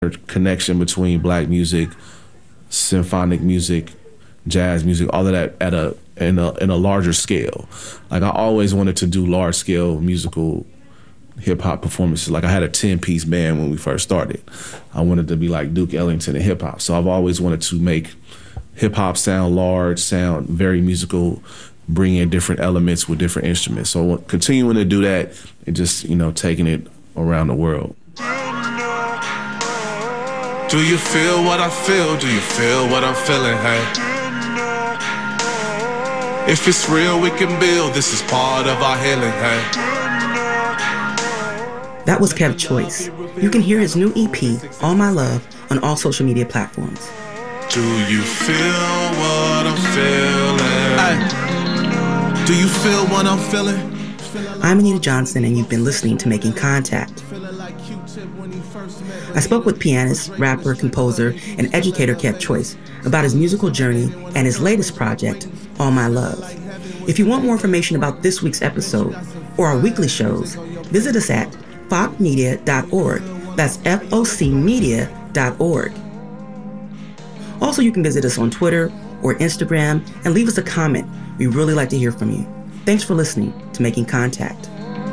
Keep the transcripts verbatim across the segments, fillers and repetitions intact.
connection between black music, symphonic music, jazz music, all of that at a in a in a larger scale. Like I always wanted to do large scale musical hip hop performances. Like I had a ten piece band when we first started. I wanted to be like Duke Ellington in hip hop. So I've always wanted to make hip hop sound large, sound very musical, bring in different elements with different instruments. So continuing to do that and just, you know, taking it around the world. Do you feel what I feel? Do you feel what I'm feeling, hey? If it's real, we can build. This is part of our healing, hey? That was Kev Choice. You can hear his new E P, All My Love, on all social media platforms. Do you feel what I'm feeling? Hey. Do you feel what I'm feeling? I'm Anita Johnson, and you've been listening to Making Contact. I spoke with pianist, rapper, composer, and educator Kev Choice about his musical journey and his latest project, All My Love. If you want more information about this week's episode or our weekly shows, visit us at foc media dot org. That's F O C media dot org. Also, you can visit us on Twitter or Instagram and leave us a comment. We really like to hear from you. Thanks for listening to Making Contact.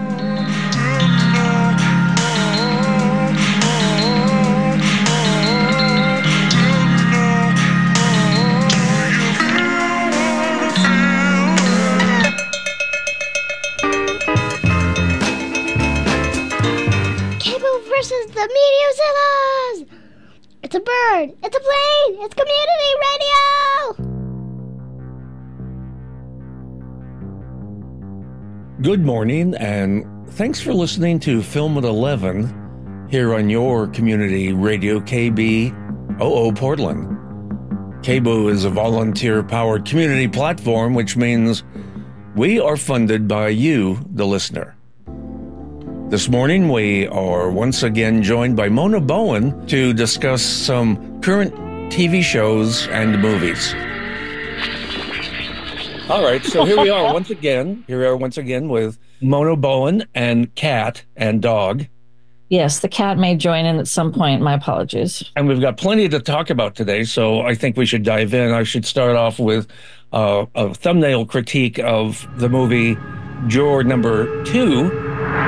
Versus the Media Zillas! It's a bird! It's a plane! It's community radio! Good morning, and thanks for listening to Film at eleven here on your community radio K B O O Portland. K B O is a volunteer-powered community platform, which means we are funded by you, the listener. This morning, we are once again joined by Mona Bowen to discuss some current T V shows and movies. All right, so here we are once again. Here we are once again with Mona Bowen and cat and dog. Yes, the cat may join in at some point. My apologies. And we've got plenty to talk about today, so I think we should dive in. I should start off with uh, a thumbnail critique of the movie Juror Number Two.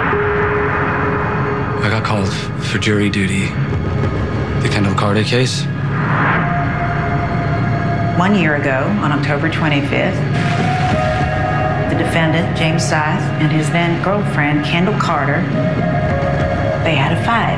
I got called for jury duty. The Kendall Carter case. One year ago, on October twenty-fifth, the defendant, James Scythe, and his then girlfriend, Kendall Carter, they had a fight.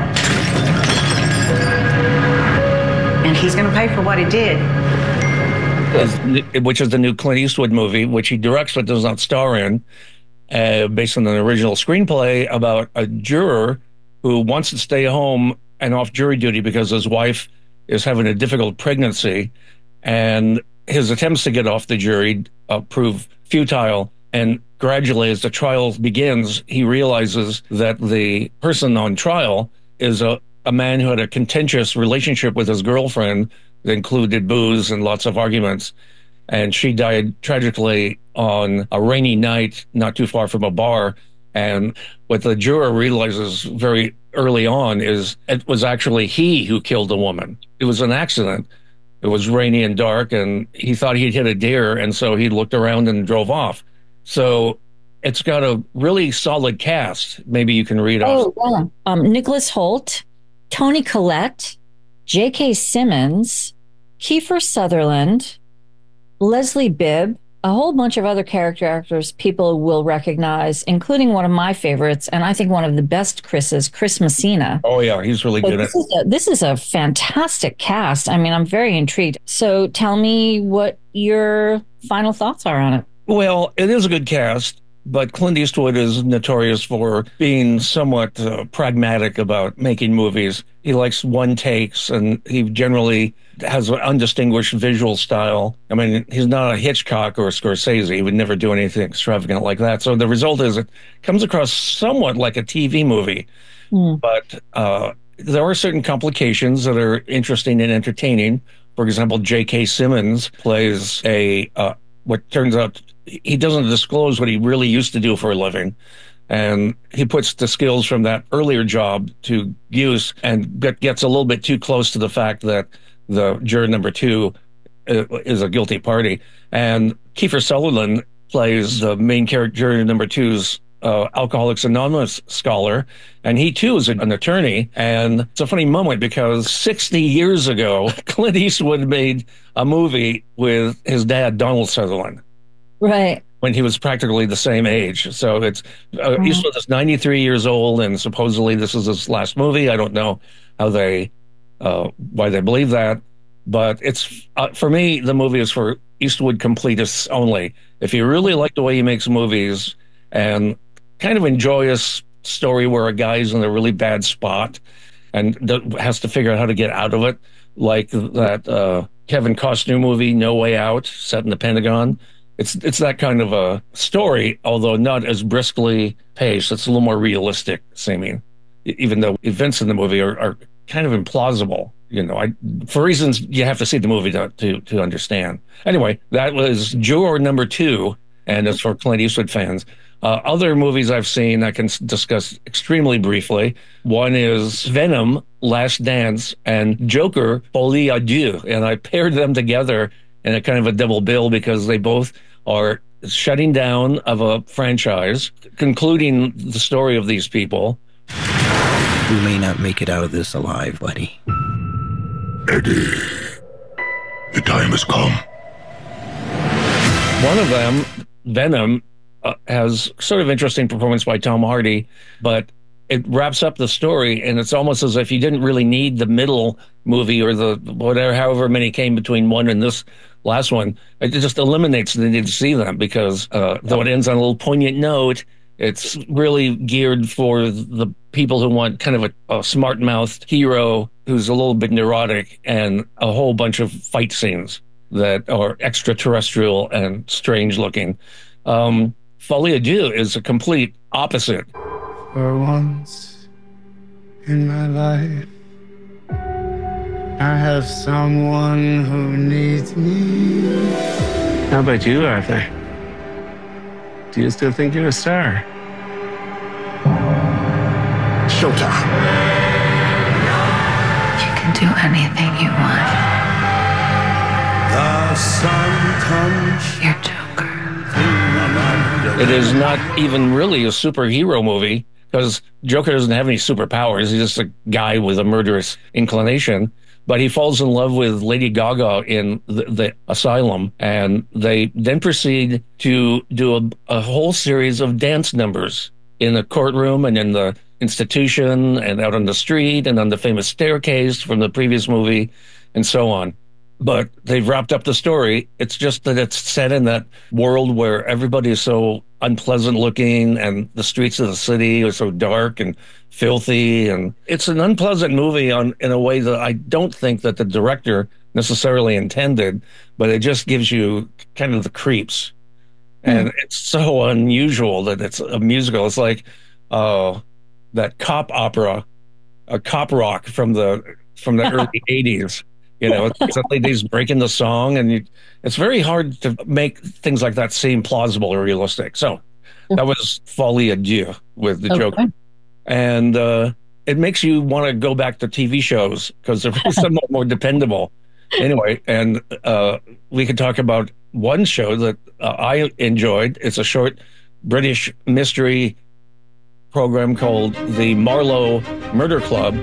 And he's going to pay for what he did. Which is the new Clint Eastwood movie, which he directs but does not star in, uh, based on an original screenplay about a juror who wants to stay home and off jury duty because his wife is having a difficult pregnancy, and his attempts to get off the jury uh, prove futile. And gradually, as the trial begins, he realizes that the person on trial is a, a man who had a contentious relationship with his girlfriend that included booze and lots of arguments. And she died tragically on a rainy night not too far from a bar. And what the juror realizes very early on is it was actually he who killed the woman. It was an accident. It was rainy and dark, and he thought he'd hit a deer, and so he looked around and drove off. So it's got a really solid cast. Maybe you can read off. Oh, yeah. Um, Nicholas Hoult, Toni Collette, J K. Simmons, Kiefer Sutherland, Leslie Bibb, a whole bunch of other character actors people will recognize, including one of my favorites, and I think one of the best Chris's, Chris Messina. Oh, yeah, he's really so good this at is a, This is a fantastic cast. I mean, I'm very intrigued. So tell me what your final thoughts are on it. Well, it is a good cast, but Clint Eastwood is notorious for being somewhat uh, pragmatic about making movies. He likes one takes, and he generally has an undistinguished visual style. I mean, he's not a Hitchcock or a Scorsese. He would never do anything extravagant like that. So the result is it comes across somewhat like a T V movie, mm. but uh, there are certain complications that are interesting and entertaining. For example, J K. Simmons plays a, uh, what turns out, he doesn't disclose what he really used to do for a living. And he puts the skills from that earlier job to use and get, gets a little bit too close to the fact that the juror number two is a guilty party. And Kiefer Sutherland plays the main character, juror number two's uh, Alcoholics Anonymous scholar. And he too is an attorney. And it's a funny moment because sixty years ago, Clint Eastwood made a movie with his dad, Donald Sutherland. Right. When he was practically the same age. So it's, uh, mm-hmm. Eastwood is ninety-three years old, and supposedly this is his last movie. I don't know how they, uh, why they believe that. But it's, uh, for me, the movie is for Eastwood completists only. If you really like the way he makes movies and kind of enjoy a story where a guy's in a really bad spot and has to figure out how to get out of it, like that uh, Kevin Costner movie, No Way Out, set in the Pentagon. It's it's that kind of a story, although not as briskly paced. It's a little more realistic seeming, even though events in the movie are, are kind of implausible. You know, I, for reasons you have to see the movie to, to, to understand. Anyway, that was Juror number two, and it's for Clint Eastwood fans. Uh, other movies I've seen I can discuss extremely briefly. One is Venom, Last Dance, and Joker, Folie à Deux. And I paired them together in a kind of a double bill because they both are shutting down of a franchise, concluding the story of these people. We may not make it out of this alive, buddy. Eddie, the time has come. One of them, Venom, uh, has sort of interesting performance by Tom Hardy, but it wraps up the story, and it's almost as if you didn't really need the middle movie or the whatever, however many came between one and this last one. It just eliminates the need to see them because uh, though it ends on a little poignant note, it's really geared for the people who want kind of a, a smart-mouthed hero who's a little bit neurotic and a whole bunch of fight scenes that are extraterrestrial and strange-looking. Um, Folie à Deux is a complete opposite. For once in my life, I have someone who needs me. How about you, Arthur? Do you still think you're a star? Showtime. You can do anything you want. The sun comes. You're Joker. It is not even really a superhero movie because Joker doesn't have any superpowers. He's just a guy with a murderous inclination. But he falls in love with Lady Gaga in the, the asylum, and they then proceed to do a, a whole series of dance numbers in the courtroom and in the institution and out on the street and on the famous staircase from the previous movie and so on. But they've wrapped up the story. It's just that it's set in that world where everybody is so unpleasant looking and the streets of the city are so dark and filthy. And it's an unpleasant movie on in a way that I don't think that the director necessarily intended, but it just gives you kind of the creeps. Mm. And it's so unusual that it's a musical. It's like uh, that cop opera, a cop rock from the from the early eighties. You know, suddenly these breaking the song, and you, it's very hard to make things like that seem plausible or realistic. So that was Folie à Deux with the okay. Joker. And uh, it makes you want to go back to T V shows because they're somewhat more dependable. Anyway, and uh, we could talk about one show that uh, I enjoyed. It's a short British mystery program called The Marlowe Murder Club.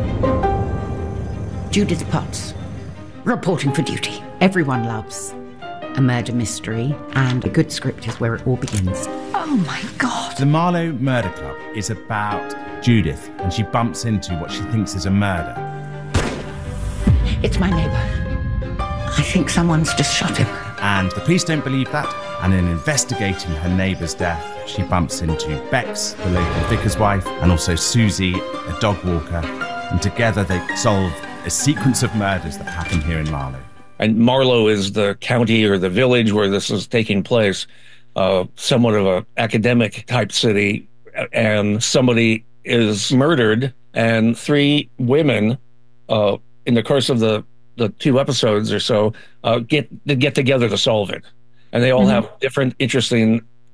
Judith Potts, reporting for duty. Everyone loves a murder mystery, and a good script is where it all begins. Oh my God. The Marlowe Murder Club is about Judith, and she bumps into what she thinks is a murder. It's my neighbour. I think someone's just shot him. And the police don't believe that, and in investigating her neighbour's death, she bumps into Bex, the local vicar's wife, and also Susie, a dog walker, and together they solve a sequence of murders that happen here in Marlowe. And Marlowe is the county or the village where this is taking place, uh, somewhat of a academic type city, and somebody is murdered, and three women, uh, in the course of the, the two episodes or so, uh, get get together to solve it. And they all mm-hmm. have different interesting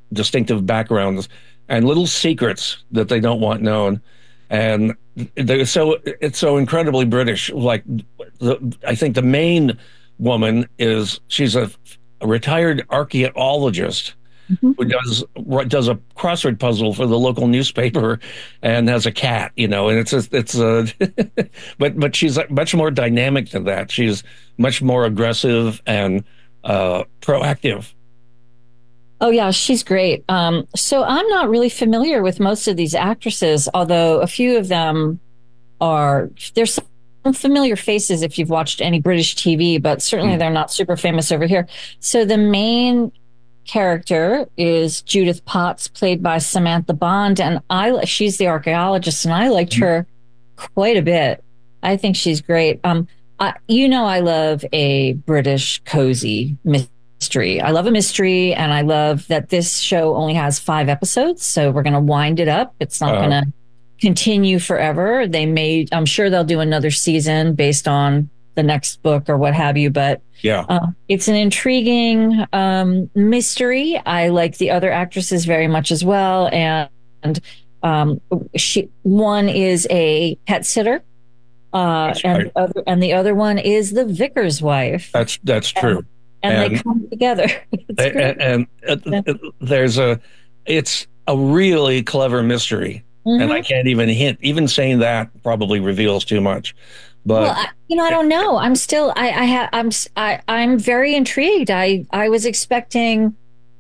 distinctive backgrounds and little secrets that they don't want known. And they're so it's so incredibly British. Like, the, I think the main woman is she's a, a retired archaeologist mm-hmm. who does does a crossword puzzle for the local newspaper and has a cat, you know. And it's a, it's a, but but she's much more dynamic than that. She's much more aggressive and uh, proactive. Oh, yeah, she's great. Um, so I'm not really familiar with most of these actresses, although a few of them are, there's some familiar faces if you've watched any British T V, but certainly mm. they're not super famous over here. So the main character is Judith Potts, played by Samantha Bond, and I she's the archaeologist, and I liked mm. her quite a bit. I think she's great. Um, I, you know, I love a British cozy mystery. Mystery. I love a mystery, and I love that this show only has five episodes, so we're going to wind it up. It's not uh, going to continue forever. They may, I'm sure they'll do another season based on the next book or what have you, but yeah, uh, it's an intriguing um, mystery. I like the other actresses very much as well, and, and um, she one is a pet sitter, uh, and, right. the other, and the other one is the vicar's wife. That's that's true. And, And, and they come together. and, and uh, yeah. there's a, it's a really clever mystery, mm-hmm. and I can't even hint. Even saying that probably reveals too much. But well, I, you know, I don't know. I'm still, I, I have, I'm, I, I'm very intrigued. I, I was expecting.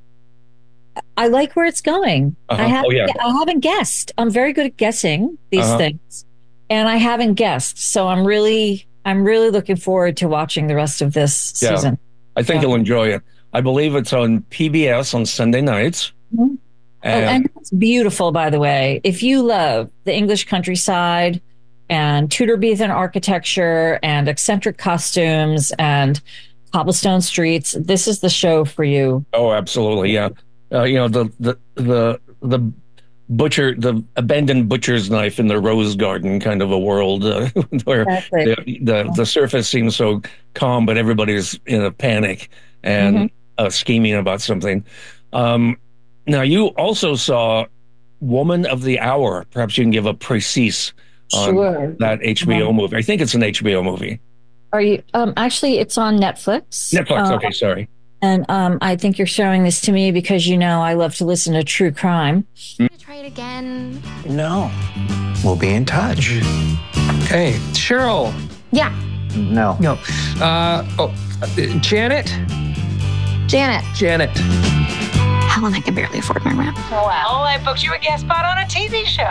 I like where it's going. Uh-huh. I haven't, oh, yeah. I haven't guessed. I'm very good at guessing these uh-huh. things, and I haven't guessed. So I'm really, I'm really looking forward to watching the rest of this yeah. season. I think yeah. you'll enjoy it. I believe it's on P B S on Sunday nights. Mm-hmm. And, oh, and it's beautiful, by the way. If you love the English countryside and Tudor-Beathen architecture and eccentric costumes and cobblestone streets, this is the show for you. Oh, absolutely, yeah. Uh, you know, the the the the butcher, the abandoned butcher's knife in the rose garden kind of a world uh, where the, the the surface seems so calm, but everybody's in a panic and mm-hmm. uh, scheming about something. Um, now, you also saw Woman of the Hour. Perhaps you can give a précis on sure. that H B O um, movie. I think it's an H B O movie. Are you? Um, actually, it's on Netflix. Netflix. Uh, okay, sorry. And um, I think you're showing this to me because you know I love to listen to true crime. Mm. Try it again. No. We'll be in touch. Hey, Cheryl. Yeah. No. No. Uh, oh, uh, Janet? Janet. Janet. Helen, I can barely afford my rent. Well, I booked you a guest spot on a T V show.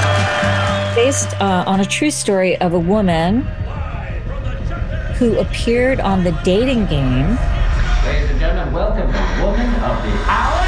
Based uh, on a true story of a woman who appeared on the dating game. Ladies and gentlemen, welcome to Woman of the Hour.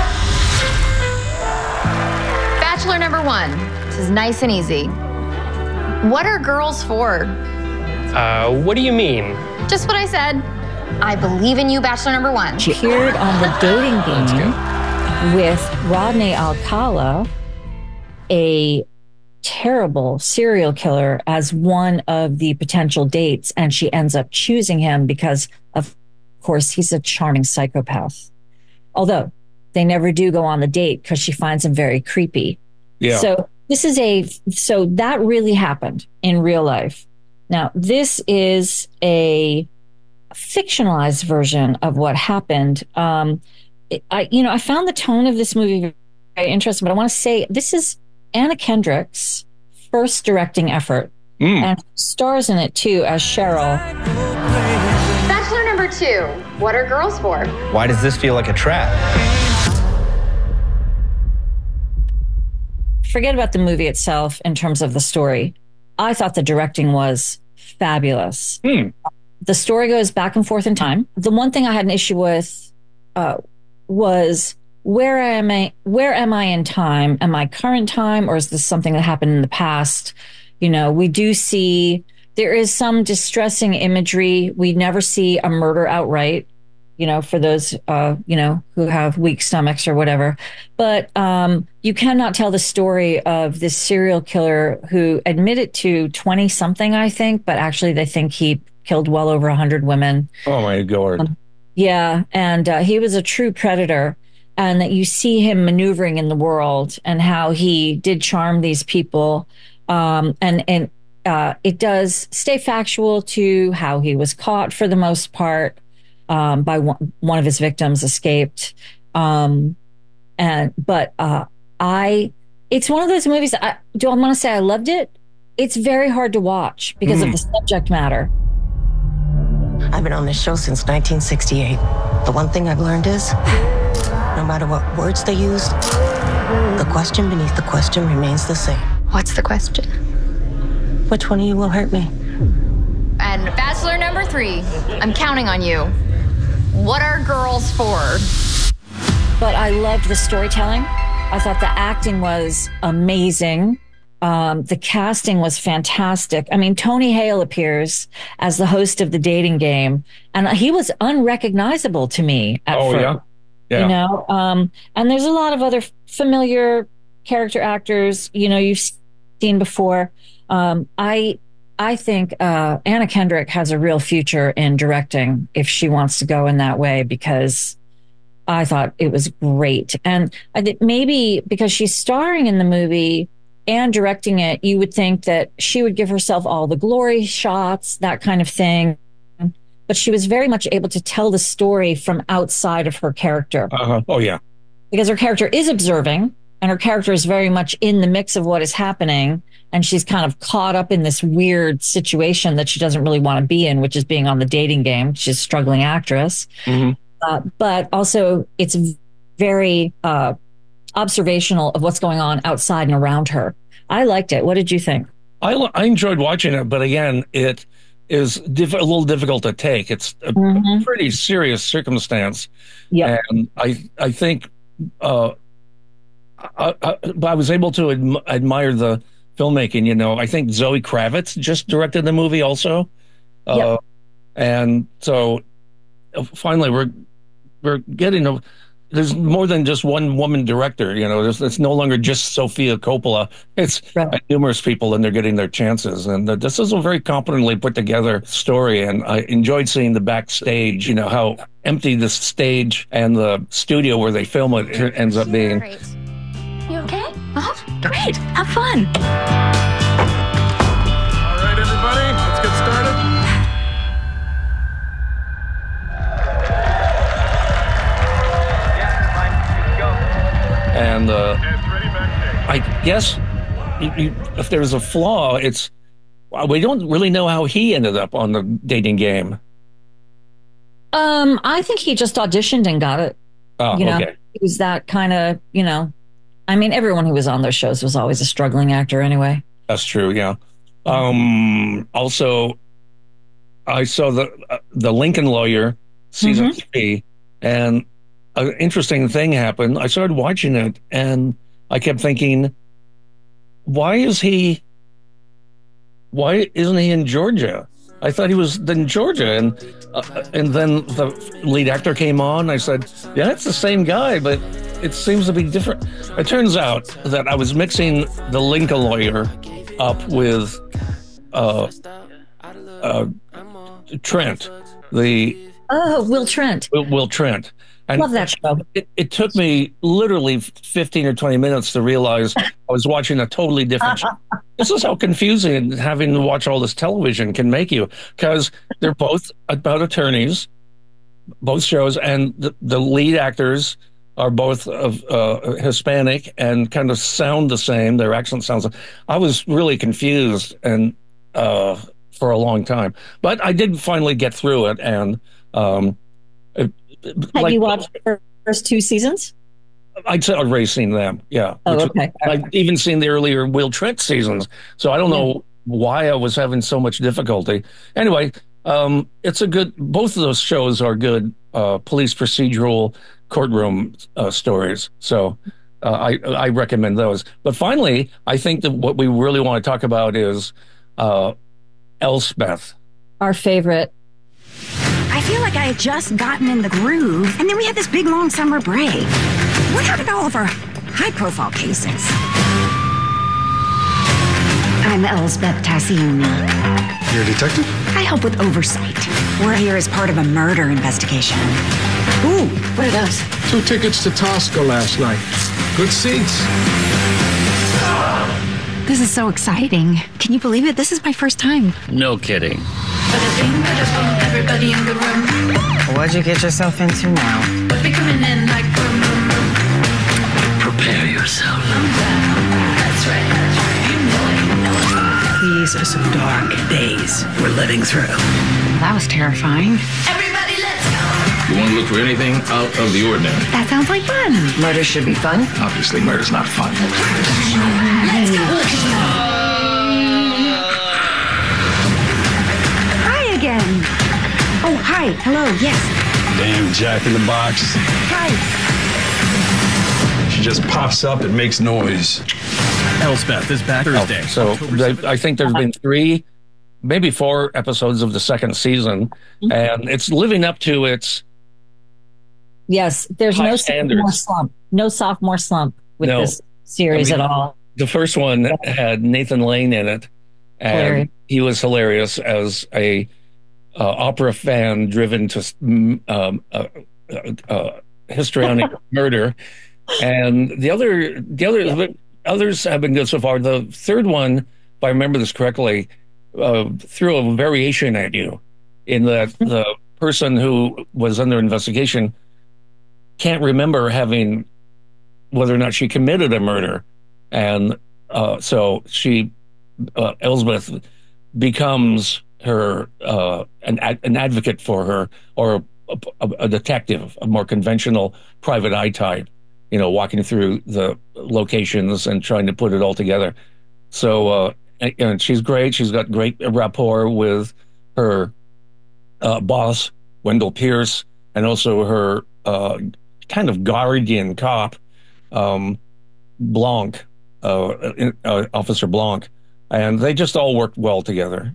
Bachelor number one. This is nice and easy. What are girls for? Uh, what do you mean? Just what I said. I believe in you, Bachelor number one. She appeared on the dating game with Rodney Alcala, a terrible serial killer, as one of the potential dates, and she ends up choosing him because, of course, he's a charming psychopath. Although they never do go on the date because she finds him very creepy. Yeah. So this is a so that really happened in real life. Now, this is a fictionalized version of what happened. Um, it, I, you know, I found the tone of this movie very interesting, but I want to say this is Anna Kendrick's first directing effort, mm. and stars in it too as Cheryl. Bachelor number two. What are girls for? Why does this feel like a trap? Forget about the movie itself in terms of the story. I thought the directing was fabulous. Mm. The story goes back and forth in time. The one thing I had an issue with uh, was where am I? Where am I in time? Am I current time, or is this something that happened in the past? You know, we do see there is some distressing imagery. We never see a murder outright. You know, for those uh, you know who have weak stomachs or whatever. But um, you cannot tell the story of this serial killer who admitted to twenty something, I think, but actually they think he killed well over one hundred women. Oh, my God. Um, yeah. And uh, he was a true predator. and that you see him maneuvering in the world and how he did charm these people. Um, and and uh, it does stay factual to how he was caught for the most part. Um, by one, one of his victims escaped. Um, and, but, uh, I, it's one of those movies that I, do I want to say I loved it? It's very hard to watch because mm. of the subject matter. I've been on this show since nineteen sixty-eight. The one thing I've learned is, no matter what words they use, the question beneath the question remains the same. What's the question? Which one of you will hurt me? And Bachelor number three, I'm counting on you. What are girls for? But I loved the storytelling. I thought the acting was amazing. Um, the casting was fantastic. I mean, Tony Hale appears as the host of The Dating Game, and he was unrecognizable to me at oh, first. Yeah. Yeah. You know, um, and there's a lot of other familiar character actors, you know, you've seen before. Um, I I think uh, Anna Kendrick has a real future in directing if she wants to go in that way, because I thought it was great. And I think maybe because she's starring in the movie and directing it, you would think that she would give herself all the glory shots, that kind of thing. But she was very much able to tell the story from outside of her character. Uh-huh. Oh, yeah. Because her character is observing, and her character is very much in the mix of what is happening. And she's kind of caught up in this weird situation that she doesn't really want to be in, which is being on The Dating Game. She's a struggling actress. Mm-hmm. Uh, but also it's very uh, observational of what's going on outside and around her. I liked it. What did you think? I, I enjoyed watching it, but again, it is diff- a little difficult to take. It's a mm-hmm. pretty serious circumstance. Yeah. And I, I think uh, I, I, I was able to adm- admire the filmmaking. You know, I think Zoe Kravitz just directed the movie also. Uh, yep. And so finally we're, we're getting a, there's more than just one woman director, you know, there's, it's no longer just Sofia Coppola. It's right. numerous people, and they're getting their chances. And uh, this is a very competently put together story. And I enjoyed seeing the backstage, you know, how empty the stage and the studio where they film it ends up being. Great. You okay? Uh-huh. Great. Have fun. All right, everybody, let's get started. And uh, I guess you, you, if there's a flaw, it's we don't really know how he ended up on The Dating Game. Um, I think he just auditioned and got it. Oh, you know, okay. He was that kind of, you know, I mean, everyone who was on those shows was always a struggling actor anyway. That's true. Yeah. Um, also, I saw the uh, the Lincoln Lawyer season Mm-hmm. three, and an interesting thing happened. I started watching it, and I kept thinking, why is he, why isn't he in Georgia? I thought he was in Georgia. And uh, and then the lead actor came on. I said, yeah, it's the same guy, but it seems to be different. It turns out that I was mixing the Lincoln Lawyer up with uh, uh, Trent, the... Oh, Will Trent. Will, Will Trent. And love that show. It, it took me literally fifteen or twenty minutes to realize I was watching a totally different show. This is how confusing having to watch all this television can make you, because they're both about attorneys, both shows, and the, the lead actors are both of uh, Hispanic and kind of sound the same. Their accent sounds. I was really confused and uh, for a long time, but I did finally get through it. And um, it, Have like, you watched the first two seasons? I'd say I've already seen them. Yeah. Oh, Which, okay. I've even seen the earlier Will Trent seasons. So I don't know why I was having so much difficulty. Anyway, um, it's a good, both of those shows are good uh, police procedural courtroom uh, stories. So uh, I, I recommend those. But finally, I think that what we really want to talk about is uh, Elspeth. Our favorite. I feel like I had just gotten in the groove, and then we had this big long summer break. What happened to all of our high-profile cases? I'm Elspeth Tassioni. You're a detective? I help with oversight. We're here as part of a murder investigation. Ooh, what are those? Two tickets to Tosca last night. Good seats. This is so exciting. Can you believe it? This is my first time. No kidding. Everybody in the room. What'd you get yourself into now? But we coming in like boom, boom, boom. Prepare yourself. That's right, that's right. You know it, you know it. These are some dark days we're living through. That was terrifying. Everybody, let's go. You want to look for anything out of the ordinary? That sounds like fun. Murder should be fun. Obviously, murder's not fun. Let's go. Again. Oh, hi. Hello. Yes. Damn Jack in the Box. Hi. She just pops up and makes noise. Elsbeth is back Thursday. Oh, so they, I think there's been three, maybe four episodes of the second season, mm-hmm. and it's living up to its. Yes, there's no standards. sophomore slump. No sophomore slump with no. this series I mean, at all. The first one had Nathan Lane in it, and hilarious. He was hilarious as a. Uh, opera fan driven to um, uh, uh, uh, histrionic murder, and the other, the other, yeah. others have been good so far. The third one, if I remember this correctly, uh, threw a variation at you, in that the person who was under investigation can't remember having whether or not she committed a murder, and uh, so she, uh, Elsbeth, becomes her uh, an an advocate for her, or a, a, a detective, a more conventional private eye type, you know, walking through the locations and trying to put it all together. So, uh, and, and she's great. She's got great rapport with her uh, boss, Wendell Pierce, and also her uh, kind of guardian cop, um, Blanc, uh, uh, Officer Blanc, and they just all worked well together.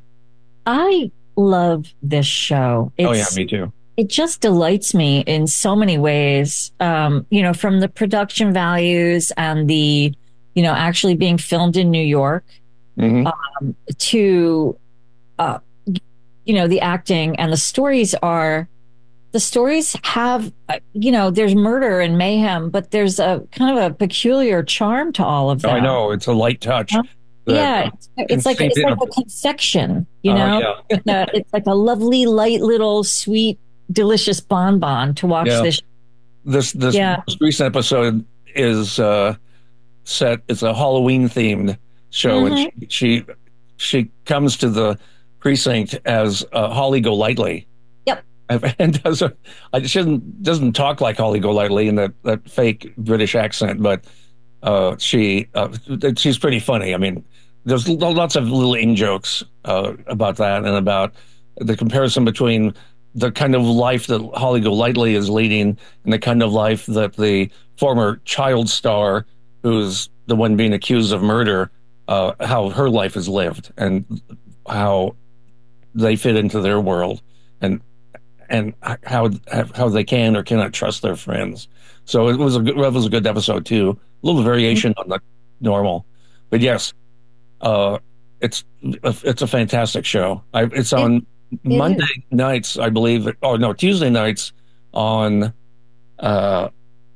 I love this show. It's, oh yeah, me too. It just delights me in so many ways. Um, you know, from the production values and the, you know, actually being filmed in New York, mm-hmm. um, to, uh, you know, the acting and the stories are, the stories have, uh, you know, there's murder and mayhem, but there's a kind of a peculiar charm to all of them. Oh, I know, it's a light touch. Uh, Yeah, it's, it's like it's like a confection, you know. Oh, yeah. it's, a, it's like a lovely, light, little, sweet, delicious bonbon to watch yeah. this. This this yeah. most recent episode is uh, set. It's a Halloween themed show, mm-hmm. and she, she she comes to the precinct as uh, Holly Golightly. Yep, and does a, she doesn't doesn't talk like Holly Golightly in that that fake British accent, but. Uh, she uh, she's pretty funny. I mean, there's lots of little in jokes uh, about that, and about the comparison between the kind of life that Holly Golightly is leading and the kind of life that the former child star, who's the one being accused of murder, uh, how her life is lived and how they fit into their world, and and how how they can or cannot trust their friends. So it was a good, it was a good episode too. A little variation on the normal, but yes, uh, it's it's a fantastic show. I, it's on it, it Monday is. nights, I believe, or no, Tuesday nights on uh,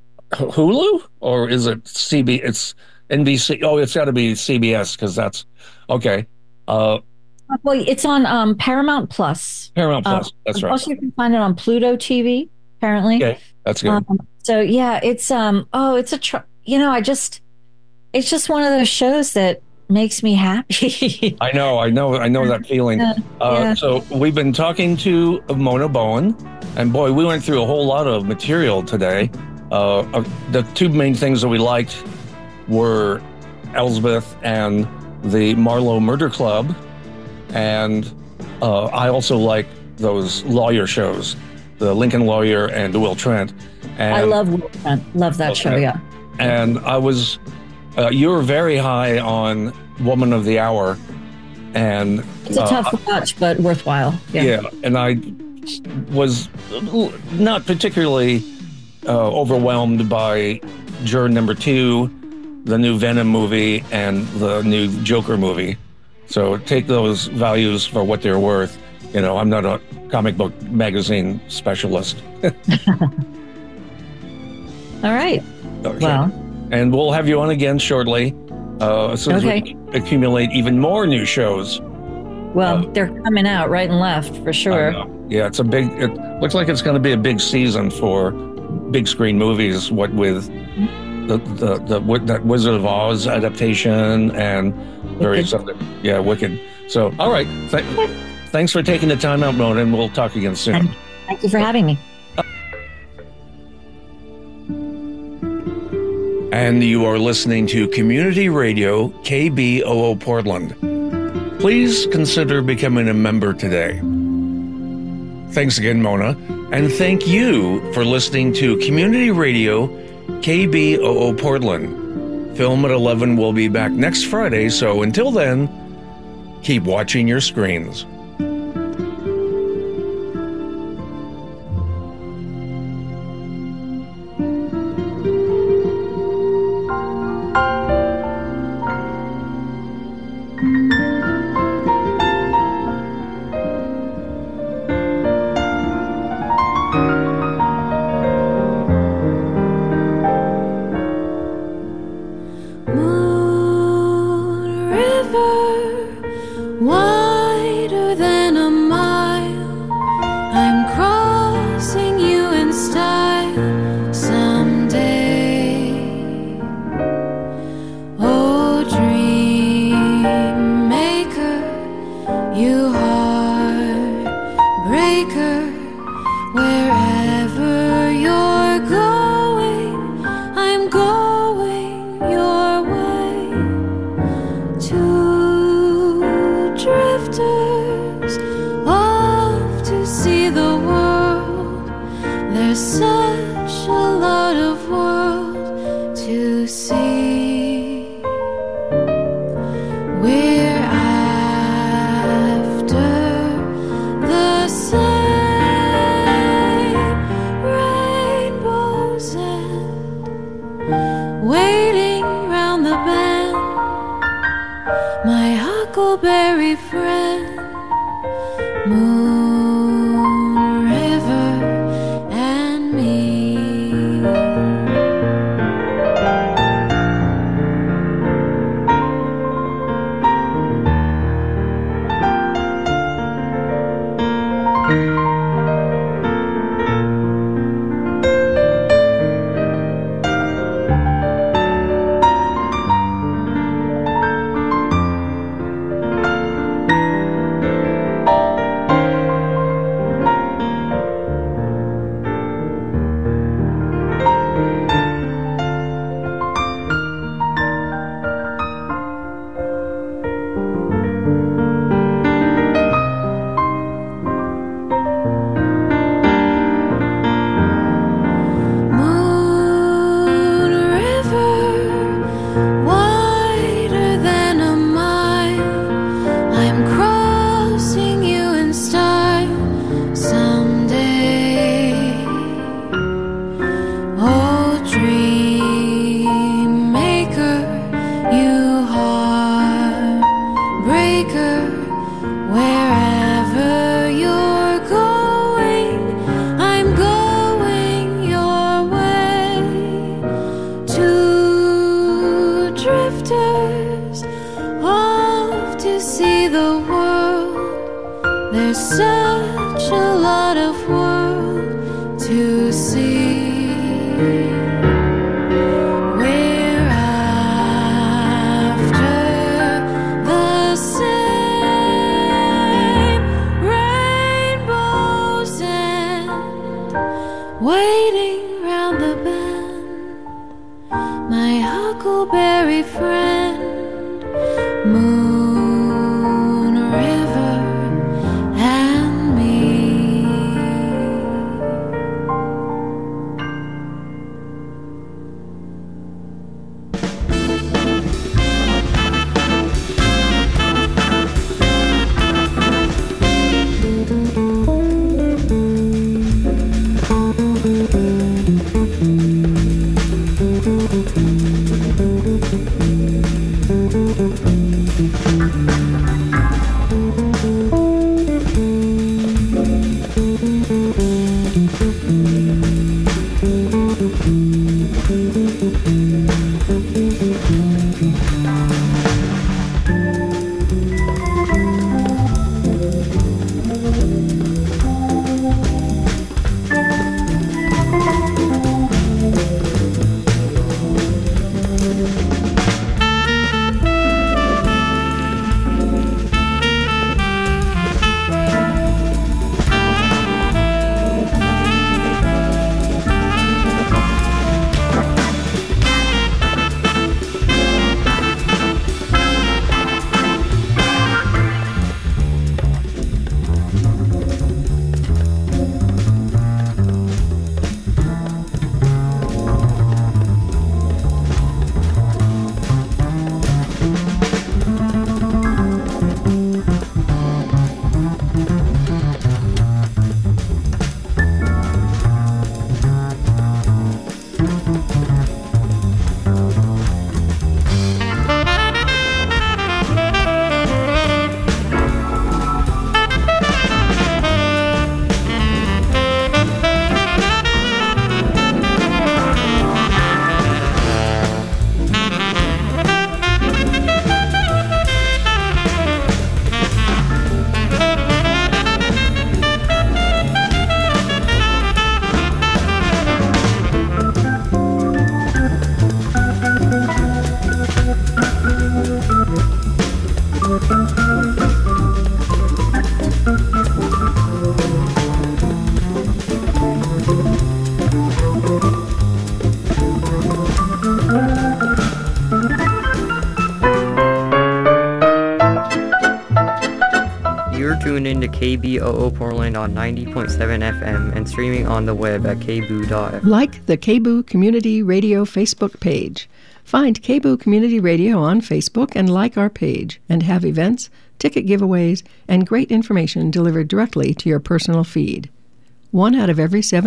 Hulu, or is it C B? It's N B C. Oh, it's got to be C B S because that's okay. Uh, well, it's on um, Paramount Plus. Paramount Plus, uh, that's right. Also, you can find it on Pluto T V. Apparently, okay, that's good. Um, so yeah, it's um. Oh, it's a. Tr- You know, I just, it's just one of those shows that makes me happy. I know, I know, I know that feeling. Yeah, uh, yeah. So we've been talking to Mona Bowen, and boy, we went through a whole lot of material today. Uh, uh, the two main things that we liked were Elsbeth and the Marlowe Murder Club, and uh, I also like those lawyer shows, the Lincoln Lawyer and the Will Trent. And, I love Will Trent. Love that okay. show, yeah. And I was, uh, you were very high on Woman of the Hour, and it's a tough uh, watch, but worthwhile. Yeah. yeah, and I was not particularly uh, overwhelmed by Juror Number Two, the new Venom movie, and the new Joker movie. So take those values for what they're worth. You know, I'm not a comic book magazine specialist. All right. Okay. Well, and we'll have you on again shortly uh, as soon Okay. as we accumulate even more new shows. well, they're coming out right and left for sure. Yeah, it's a big. It looks like it's going to be a big season for big screen movies. What with the the the with that Wizard of Oz adaptation and various other. Yeah, Wicked. So, all right. Th- thanks for taking the time out, Mona, and we'll talk again soon. Thank you for having me. And you are listening to Community Radio K B O O Portland. Please consider becoming a member today. Thanks again, Mona. And thank you for listening to Community Radio K B O O Portland. Film at eleven will be back next Friday, so until then, keep watching your screens. Wider than a mile, I'm crossing you in style someday. Oh, dream maker, you heartbreaker, wherever you're going, I'm going your way. Two drifters off to see the world. There's such a lot of world to see. We're after the same rainbow's end, waiting round the bend. My huckleberry friend, moon, river, and me. Moon, river, wider than a mile, I'm crossing you in style someday. Oh, dream maker, you heartbreaker, wherever you're going, I'm going your way. Two drifters off to see the world. There's such a lot of world to see. We're after the same rainbow's end, waiting round the bend. My huckleberry friend, moon, river, and me. Thank you. B O O Portland on ninety point seven F M and streaming on the web at k boo dot f m. Like the K B O O Community Radio Facebook page. Find K B O O Community Radio on Facebook and like our page, and have events, ticket giveaways, and great information delivered directly to your personal feed. One out of every seven